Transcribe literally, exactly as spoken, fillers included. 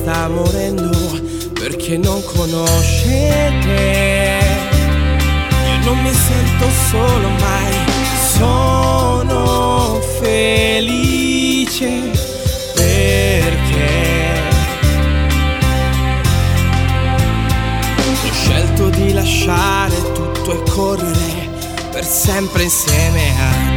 sta morendo perché non conosce te. Io non mi sento solo mai, sono felice perché ho scelto di lasciare tutto e correre per sempre insieme a te.